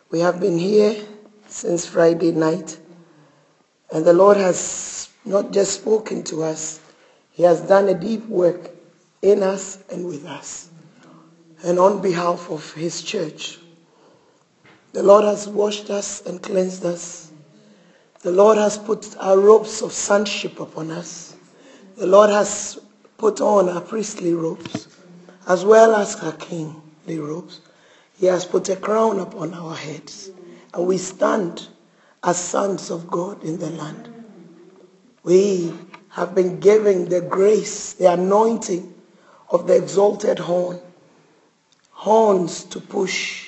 We have been here since Friday night, and the Lord has not just spoken to us, He has done a deep work in us and with us. And on behalf of His church, the Lord has washed us and cleansed us. The Lord has put our robes of sonship upon us. The Lord has put on our priestly robes, as well as our kingly robes. He has put a crown upon our heads, and we stand as sons of God in the land. We have been given the grace, the anointing of the exalted horn, horns to push,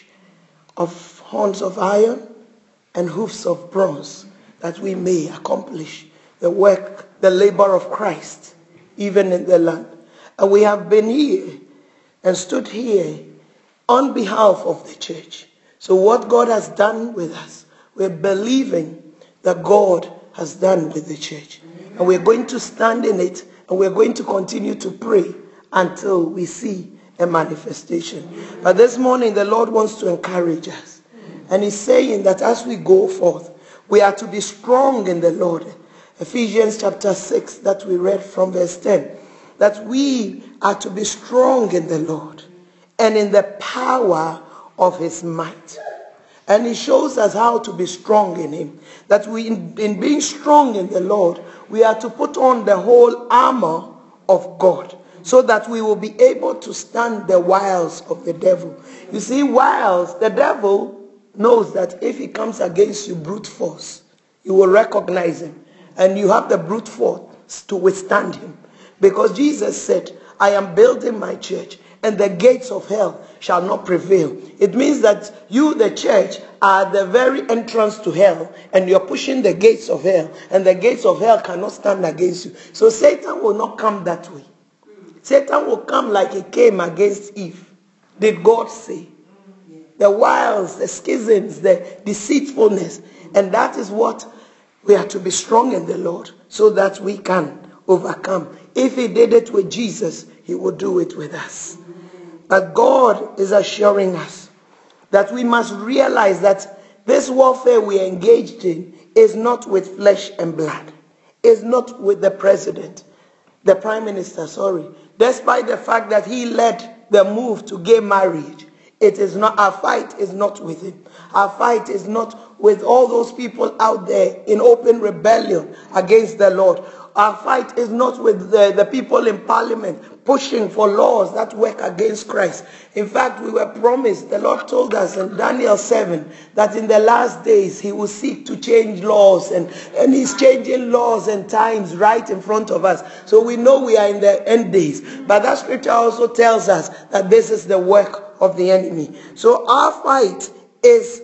of horns of iron and hoofs of bronze, that we may accomplish the work, the labor of Christ, even in the land. And we have been here and stood here on behalf of the church. So what God has done with us, we're believing that God has done with the church. And we're going to stand in it, and we're going to continue to pray until we see a manifestation. But this morning, the Lord wants to encourage us. And He's saying that as we go forth, we are to be strong in the Lord. Ephesians chapter 6, that we read from verse 10. That we are to be strong in the Lord and in the power of His might. And He shows us how to be strong in Him. That we, in being strong in the Lord, we are to put on the whole armor of God, so that we will be able to stand the wiles of the devil. You see, wiles, the devil knows that if he comes against you brute force, you will recognize him. And you have the brute force to withstand him. Because Jesus said, I am building my church, and the gates of hell shall not prevail. It means that you, the church, are the very entrance to hell, and you're pushing the gates of hell, and the gates of hell cannot stand against you. So Satan will not come that way. Satan will come like he came against Eve. Did God say? The wiles, the schisms, the deceitfulness. And that is what we are to be strong in the Lord, so that we can overcome. If He did it with Jesus, He will do it with us. But God is assuring us that we must realize that this warfare we are engaged in is not with flesh and blood. It's not with the president, the prime minister, despite the fact that he led the move to gay marriage. It is not, our fight is not with him. Our fight is not with all those people out there in open rebellion against the Lord. Our fight is not with the people in parliament pushing for laws that work against Christ. In fact, we were promised, the Lord told us in Daniel 7, that in the last days He will seek to change laws, and He's changing laws and times right in front of us. So we know we are in the end days. But that scripture also tells us that this is the work of the enemy. So our fight is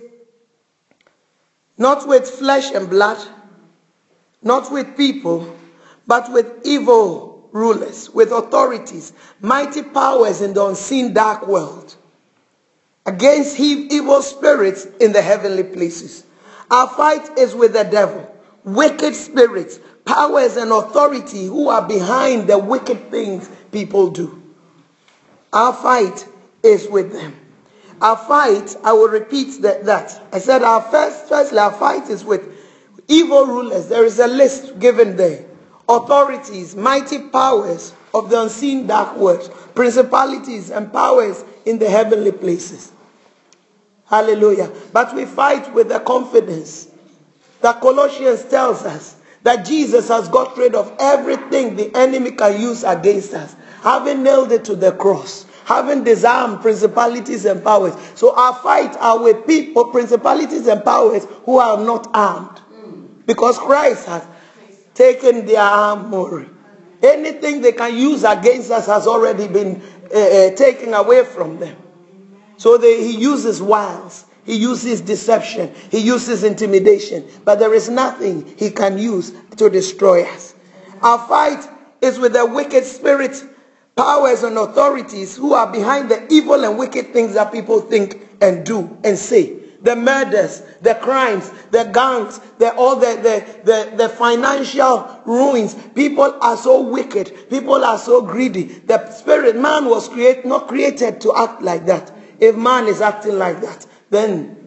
not with flesh and blood, not with people, but with evil rulers, with authorities, mighty powers in the unseen dark world, against evil spirits in the heavenly places. Our fight is with the devil, wicked spirits, powers and authority who are behind the wicked things people do. Our fight is with them. Our fight, I will repeat that. I said firstly, our fight is with evil rulers. There is a list given there. Authorities, mighty powers of the unseen dark world, principalities and powers in the heavenly places. Hallelujah. But we fight with the confidence that Colossians tells us that Jesus has got rid of everything the enemy can use against us, having nailed it to the cross, having disarmed principalities and powers. So our fight are with people, principalities and powers who are not armed, because Christ has taken their armory. Anything they can use against us has already been taken away from them. So He uses wiles, He uses deception, He uses intimidation, but there is nothing He can use to destroy us. Our fight is with the wicked spirits, powers and authorities who are behind the evil and wicked things that people think and do and say. The murders, the crimes, the gangs, the financial ruins. People are so wicked. People are so greedy. The spirit, man was not created to act like that. If man is acting like that, then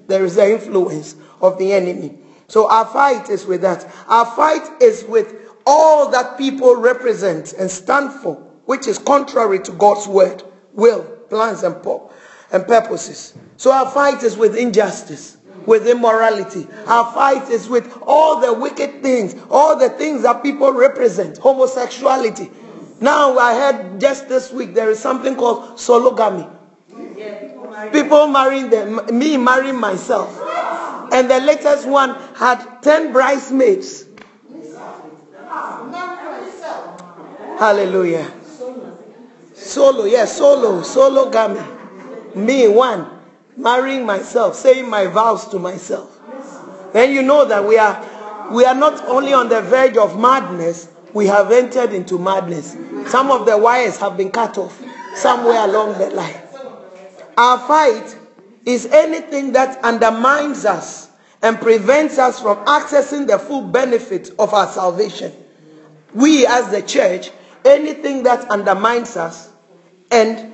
There is the influence of the enemy. So our fight is with that. Our fight is with all that people represent and stand for, which is contrary to God's word, will, plans, and purposes. So our fight is with injustice, with immorality. Our fight is with all the wicked things, all the things that people represent, homosexuality. Now I heard just this week there is something called sologamy. People marrying them, me marrying myself. And the latest one had 10 bridesmaids. Hallelujah. Sologamy. Me, one, marrying myself, saying my vows to myself. Then you know that we are not only on the verge of madness, we have entered into madness. Some of the wires have been cut off somewhere along the line. Our fight is anything that undermines us and prevents us from accessing the full benefit of our salvation. We as the church, anything that undermines us and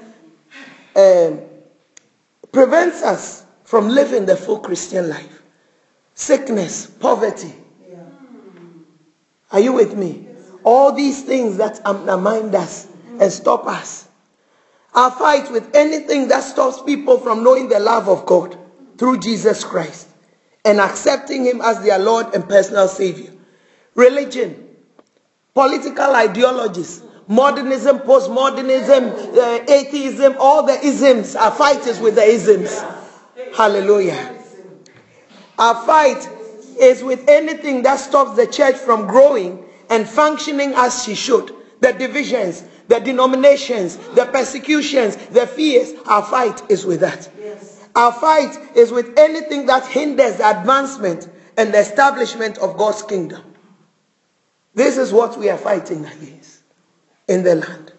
prevents us from living the full Christian life. Sickness, poverty. Are you with me? All these things that undermine us and stop us. Our fight with anything that stops people from knowing the love of God through Jesus Christ and accepting him as their Lord and personal Savior. Religion, political ideologies, modernism, postmodernism, atheism, all the isms. Our fight is with the isms. Hallelujah. Our fight is with anything that stops the church from growing and functioning as she should. The divisions, the denominations, the persecutions, the fears. Our fight is with that. Our fight is with anything that hinders the advancement and the establishment of God's kingdom. This is what we are fighting against in the land.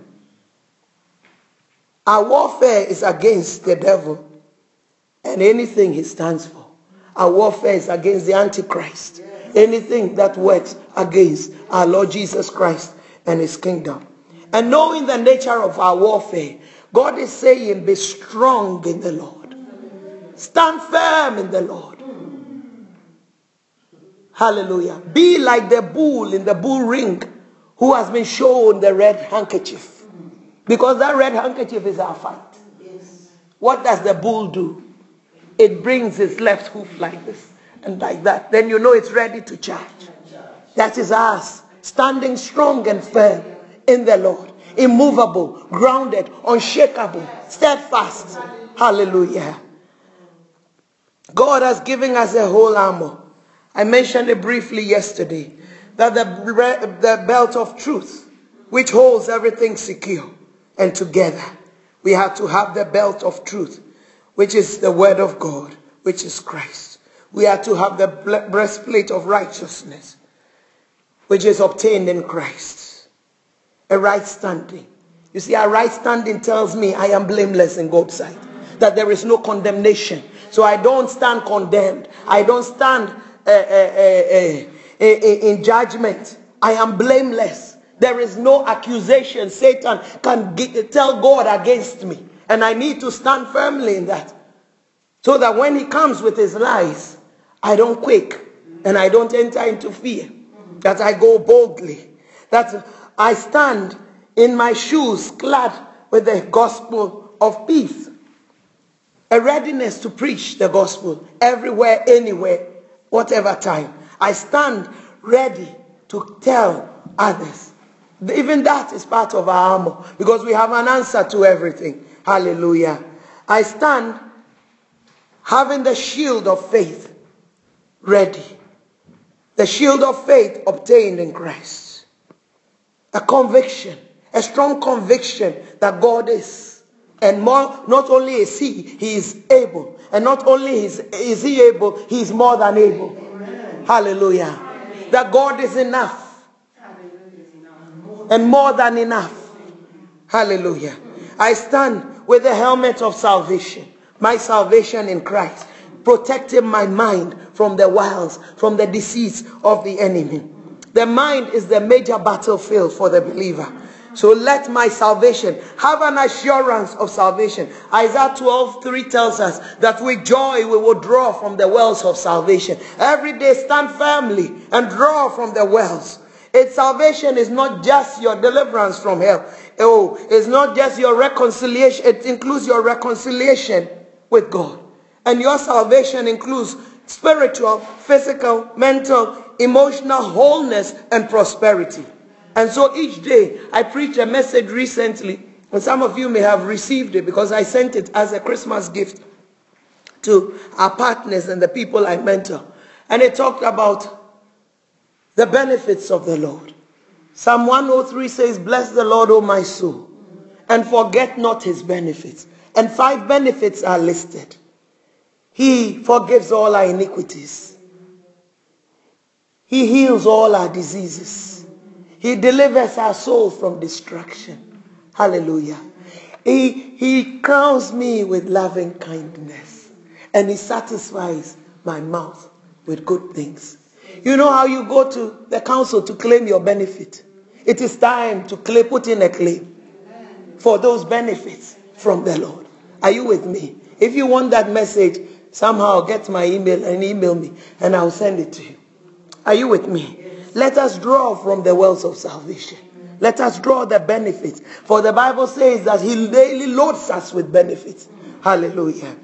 Our warfare is against the devil and anything he stands for. Our warfare is against the Antichrist. Anything that works against our Lord Jesus Christ and his kingdom. And knowing the nature of our warfare, God is saying, be strong in the Lord. Stand firm in the Lord. Hallelujah. Be like the bull in the bull ring who has been shown the red handkerchief. Because that red handkerchief is our fight. What does the bull do? It brings its left hoof like this and like that. Then you know it's ready to charge. That is us. Standing strong and firm in the Lord. Immovable, grounded, unshakable, steadfast. Hallelujah. God has given us a whole armor. I mentioned it briefly yesterday. That the belt of truth, which holds everything secure and together. We have to have the belt of truth, which is the word of God, which is Christ. We are to have the breastplate of righteousness, which is obtained in Christ. A right standing. You see, a right standing tells me I am blameless in God's sight. That there is no condemnation. So I don't stand condemned. I don't stand in judgment. I am blameless. There is no accusation Satan can tell God against me. And I need to stand firmly in that. So that when he comes with his lies, I don't quake and I don't enter into fear. That I go boldly. That I stand in my shoes clad with the gospel of peace. A readiness to preach the gospel everywhere, anywhere, whatever time. I stand ready to tell others. Even that is part of our armor. Because we have an answer to everything. Hallelujah. I stand having the shield of faith ready. The shield of faith obtained in Christ. A conviction. A strong conviction that God is. And more, not only is he is able. And not only is he able, he is more than able. Amen. Hallelujah. Amen. That God is enough. And more than enough. Hallelujah. I stand with the helmet of salvation. My salvation in Christ. Protecting my mind from the wiles, from the deceits of the enemy. The mind is the major battlefield for the believer. So let my salvation have an assurance of salvation. Isaiah 12:3 tells us that with joy we will draw from the wells of salvation. Every day stand firmly and draw from the wells. Its salvation is not just your deliverance from hell. Oh, it's not just your reconciliation. It includes your reconciliation with God. And your salvation includes spiritual, physical, mental, emotional wholeness and prosperity. And so each day, I preached a message recently, and some of you may have received it because I sent it as a Christmas gift to our partners and the people I mentor. And it talked about the benefits of the Lord. Psalm 103 says, bless the Lord, O my soul, and forget not his benefits. And 5 benefits are listed. He forgives all our iniquities. He heals all our diseases. He delivers our soul from destruction. Hallelujah. He crowns me with loving kindness. And he satisfies my mouth with good things. You know how you go to the council to claim your benefit? It is time to put in a claim for those benefits from the Lord. Are you with me? If you want that message, somehow get my email and email me and I'll send it to you. Are you with me? Let us draw from the wells of salvation. Let us draw the benefits. For the Bible says that he daily loads us with benefits. Hallelujah.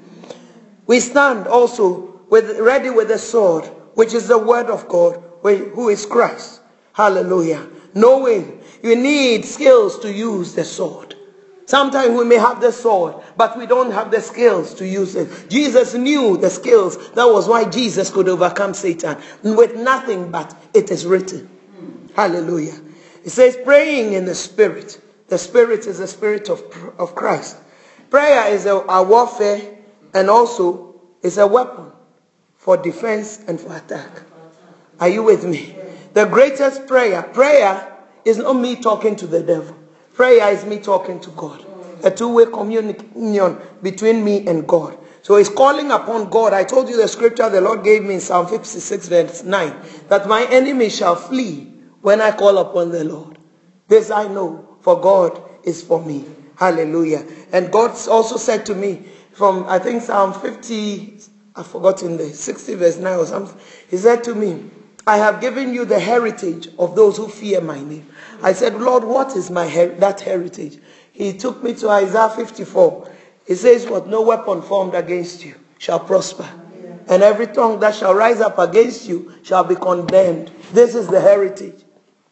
We stand also ready with the sword, which is the word of God, who is Christ. Hallelujah. Knowing you need skills to use the sword. Sometimes we may have the sword, but we don't have the skills to use it. Jesus knew the skills. That was why Jesus could overcome Satan with nothing but it is written. Hallelujah. It says praying in the Spirit. The Spirit is the Spirit of Christ. Prayer is a warfare and also is a weapon for defense and for attack. Are you with me? The greatest prayer is not me talking to the devil. Prayer is me talking to God. A two-way communion between me and God. So it's calling upon God. I told you the scripture the Lord gave me in Psalm 56 verse 9. That my enemy shall flee when I call upon the Lord. This I know, for God is for me. Hallelujah. And God also said to me from, I think Psalm 50, I've forgotten the 60 verse 9 or something. He said to me, I have given you the heritage of those who fear my name. I said, Lord, what is that heritage? He took me to Isaiah 54. It says, what? No weapon formed against you shall prosper. And every tongue that shall rise up against you shall be condemned. This is the heritage.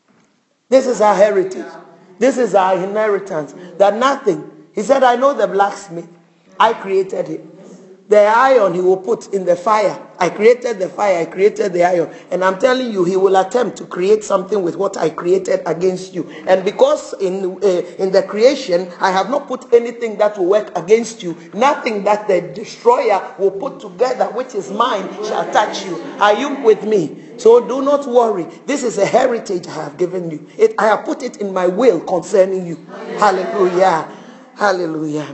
This is our heritage. This is our inheritance. That nothing. He said, I know the blacksmith. I created him. The iron he will put in the fire. I created the fire. I created the iron. And I'm telling you, he will attempt to create something with what I created against you. And because in the creation, I have not put anything that will work against you. Nothing that the destroyer will put together, which is mine, shall touch you. Are you with me? So do not worry. This is a heritage I have given you. I have put it in my will concerning you. Hallelujah. Hallelujah.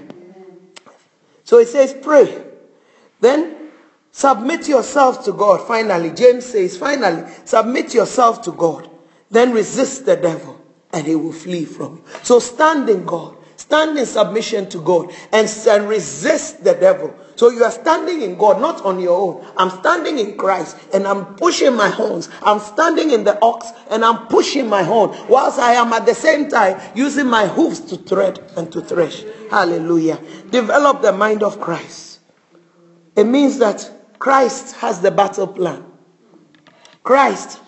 So it says pray. Then submit yourself to God. Finally, James says, finally, submit yourself to God. Then resist the devil and he will flee from you. So stand in God. Stand in submission to God and resist the devil. So you are standing in God, not on your own. I'm standing in Christ and I'm pushing my horns. I'm standing in the ox and I'm pushing my horn. Whilst I am at the same time using my hoofs to tread and to thresh. Hallelujah. Develop the mind of Christ. It means that Christ has the battle plan. Christ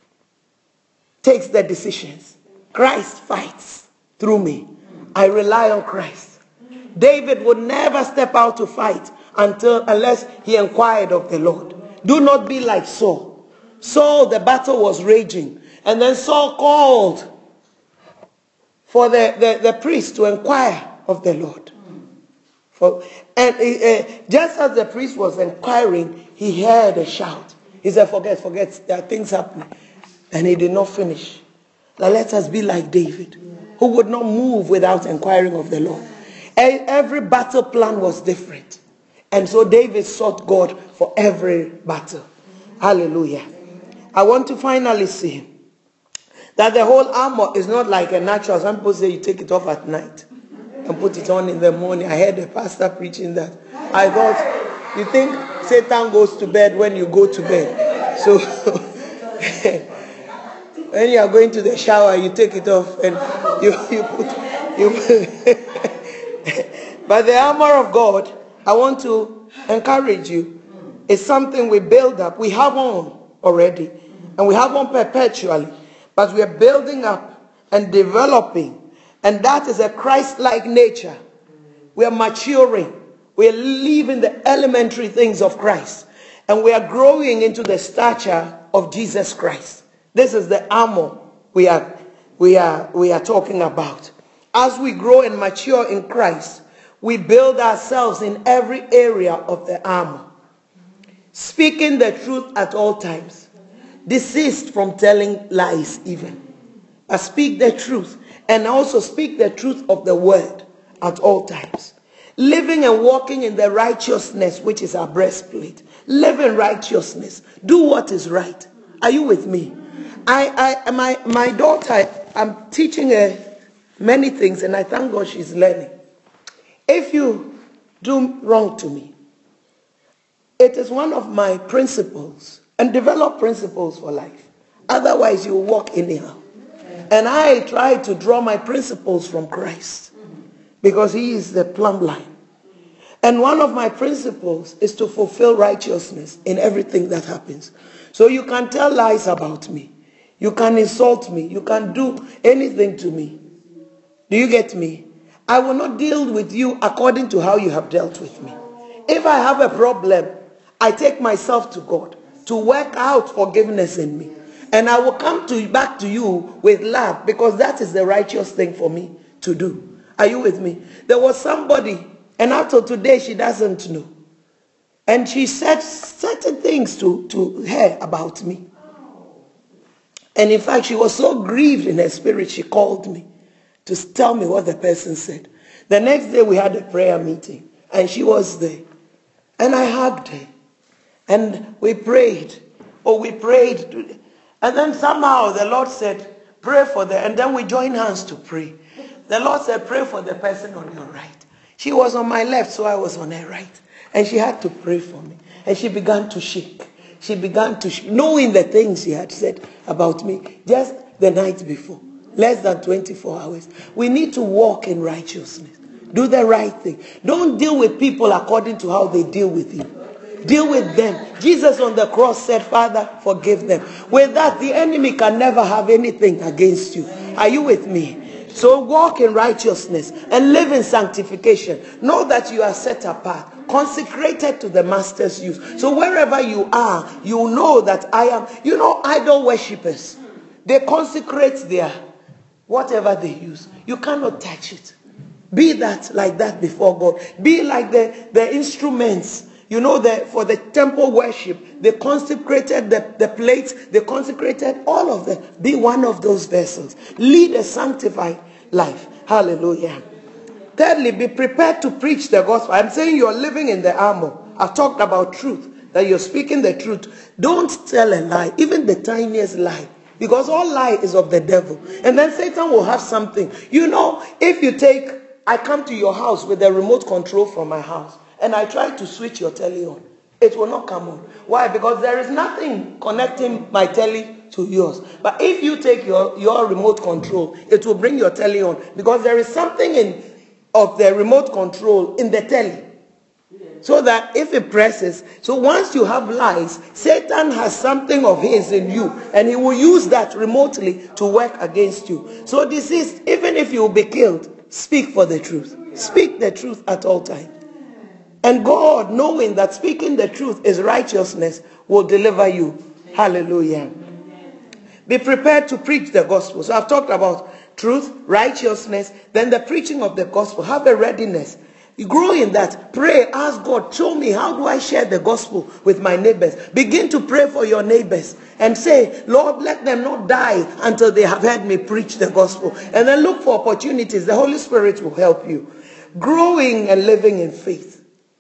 takes the decisions. Christ fights through me. I rely on Christ. David would never step out to fight unless he inquired of the Lord. Do not be like Saul. Saul, the battle was raging. And then Saul called for the priest to inquire of the Lord. Just as the priest was inquiring, he heard a shout. He said, forget, there are things happening. And he did not finish. Now let us be like David, who would not move without inquiring of the Lord. Every battle plan was different. And so David sought God for every battle. Hallelujah. I want to finally see That the whole armor is not like a natural. Some people say you take it off at night and put it on in the morning. I heard a pastor preaching that. I thought, you think Satan goes to bed when you go to bed? So when you are going to the shower, you take it off and you put. But the armor of God, I want to encourage you, is something we build up. We have on already, and we have on perpetually, but we are building up and developing, and that is a Christ-like nature. We are maturing. We are leaving the elementary things of Christ, and we are growing into the stature of Jesus Christ. This is the armor we are talking about. As we grow and mature in Christ, we build ourselves in every area of the armor. Speaking the truth at all times. Desist from telling lies even. But speak the truth. And also speak the truth of the word at all times. Living and walking in the righteousness which is our breastplate. Live in righteousness. Do what is right. Are you with me? My daughter, I'm teaching her many things, and I thank God she's learning. If you do wrong to me, it is one of my principles, and develop principles for life. Otherwise, you will walk anyhow. And I try to draw my principles from Christ, because he is the plumb line. And one of my principles is to fulfill righteousness in everything that happens. So you can tell lies about me. You can insult me. You can do anything to me. Do you get me? I will not deal with you according to how you have dealt with me. If I have a problem, I take myself to God to work out forgiveness in me. And I will come back to you with love, because that is the righteous thing for me to do. Are you with me? There was somebody, and after today she doesn't know. And she said certain things to her about me. And in fact, she was so grieved in her spirit, she called me to tell me what the person said. The next day we had a prayer meeting, and she was there. And I hugged her. And we prayed. And then somehow the Lord said, pray for them. And then we joined hands to pray. The Lord said, pray for the person on your right. She was on my left, so I was on her right. And she had to pray for me. And she began to shake. She began to shake, knowing the things she had said about me just the night before. Less than 24 hours. We need to walk in righteousness. Do the right thing. Don't deal with people according to how they deal with you. Deal with them. Jesus on the cross said, Father, forgive them. With that, the enemy can never have anything against you. Are you with me? So walk in righteousness and live in sanctification. Know that you are set apart, consecrated to the master's use. So wherever you are, you know that I am. You know, idol worshippers, they consecrate their whatever they use. You cannot touch it. Be that like that before God. Be like the instruments. You know, for the temple worship, they consecrated the plates, they consecrated all of them. Be one of those vessels. Lead a sanctified life. Hallelujah. Thirdly, be prepared to preach the gospel. I'm saying you're living in the armor. I've talked about truth, that you're speaking the truth. Don't tell a lie, even the tiniest lie. Because all lie is of the devil. And then Satan will have something. You know, if I come to your house with a remote control from my house, and I try to switch your telly on, it will not come on. Why? Because there is nothing connecting my telly to yours. But if you take your remote control, it will bring your telly on. Because there is something of the remote control in the telly. So that if it presses, so once you have lies, Satan has something of his in you, and he will use that remotely to work against you. So this is, even if you will be killed, speak for the truth. Speak the truth at all times. And God, knowing that speaking the truth is righteousness, will deliver you. Hallelujah. Be prepared to preach the gospel. So I've talked about truth, righteousness, then the preaching of the gospel. Have a readiness. You grow in that. Pray, ask God, show me, how do I share the gospel with my neighbors? Begin to pray for your neighbors and say, Lord, let them not die until they have heard me preach the gospel. And then look for opportunities. The Holy Spirit will help you. Growing and living in faith.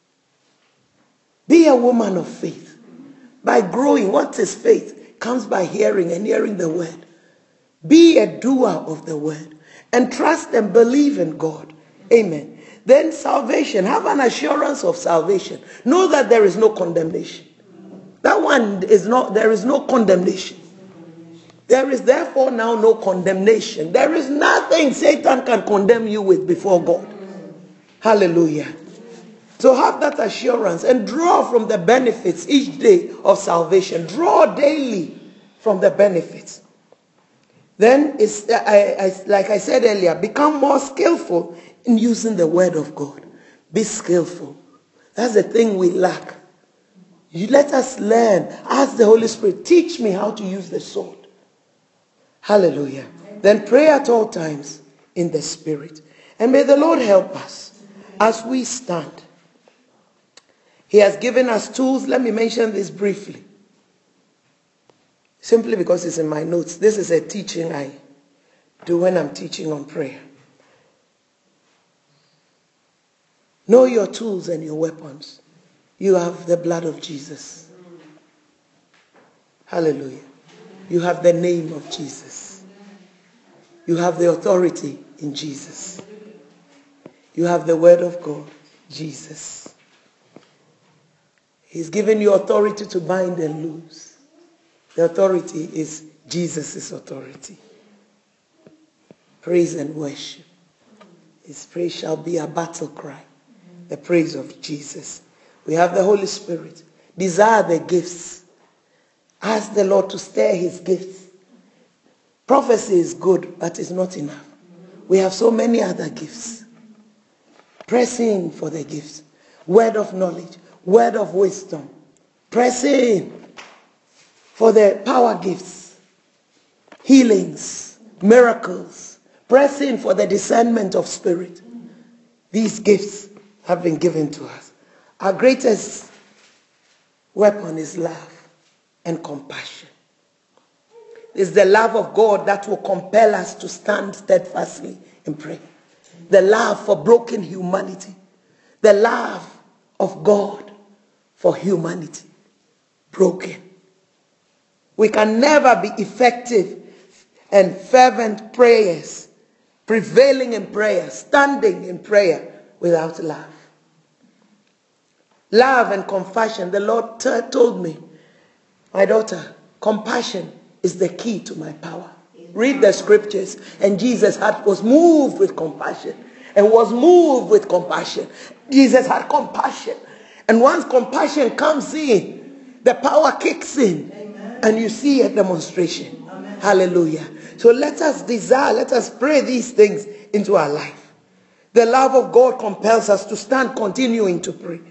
Be a woman of faith. By growing, what is faith? Comes by hearing, and hearing the word. Be a doer of the word. And trust and believe in God. Amen. Then salvation. Have an assurance of salvation. Know that there is no condemnation. That one is not, there is no condemnation. There is therefore now no condemnation. There is nothing Satan can condemn you with before God. Hallelujah. So have that assurance and draw from the benefits each day of salvation. Draw daily from the benefits. Then, it's, like I said earlier, become more skillful in using the word of God. Be skillful. That's the thing we lack. You let us learn. Ask the Holy Spirit, teach me how to use the sword. Hallelujah. Then pray at all times in the Spirit. And may the Lord help us as we stand. He has given us tools. Let me mention this briefly. Simply because it's in my notes. This is a teaching I do when I'm teaching on prayer. Know your tools and your weapons. You have the blood of Jesus. Hallelujah. You have the name of Jesus. You have the authority in Jesus. You have the word of God, Jesus. He's given you authority to bind and loose. The authority is Jesus' authority. Praise and worship. His praise shall be a battle cry. The praise of Jesus. We have the Holy Spirit. Desire the gifts. Ask the Lord to stir his gifts. Prophecy is good, but it's not enough. We have so many other gifts. Press in for the gifts. Word of knowledge. Word of wisdom. Press in for the power gifts. Healings. Miracles. Press in for the discernment of spirit. These gifts have been given to us. Our greatest weapon is love and compassion. It's the love of God that will compel us to stand steadfastly in prayer. The love for broken humanity. The love of God for humanity. Broken. We can never be effective and fervent prayers, prevailing in prayer, standing in prayer without love. Love and compassion. The Lord told me, my daughter, compassion is the key to my power. Read the scriptures. And Jesus was moved with compassion. And was moved with compassion. Jesus had compassion. And once compassion comes in, the power kicks in. Amen. And you see a demonstration. Amen. Hallelujah. So let us desire, let us pray these things into our life. The love of God compels us to stand continuing to pray.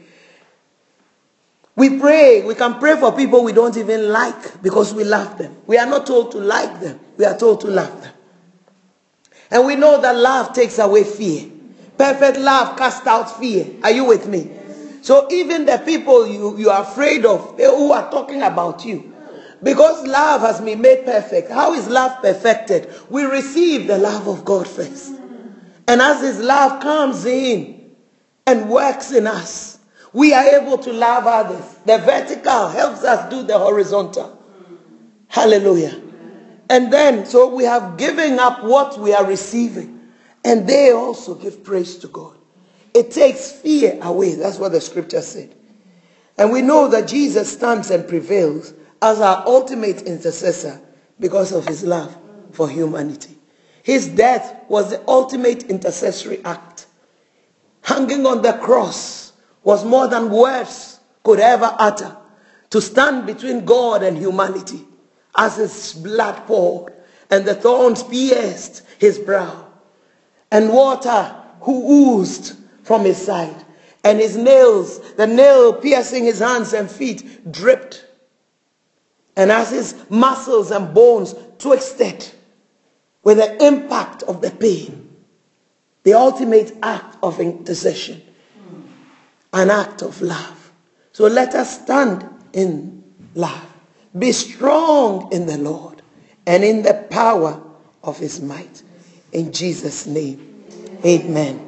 We pray, we can pray for people we don't even like because we love them. We are not told to like them. We are told to love them. And we know that love takes away fear. Perfect love casts out fear. Are you with me? Yes. So even the people you are afraid of, who are talking about you, because love has been made perfect. How is love perfected? We receive the love of God first. And as his love comes in and works in us, we are able to love others. The vertical helps us do the horizontal. Hallelujah. And then, so we have given up what we are receiving. And they also give praise to God. It takes fear away. That's what the scripture said. And we know that Jesus stands and prevails as our ultimate intercessor because of his love for humanity. His death was the ultimate intercessory act. Hanging on the cross was more than words could ever utter, to stand between God and humanity as his blood poured and the thorns pierced his brow and water who oozed from his side and his nails, the nail piercing his hands and feet, dripped. And as his muscles and bones twisted with the impact of the pain, the ultimate act of intercession, an act of love. So let us stand in love. Be strong in the Lord and in the power of his might. In Jesus' name, amen.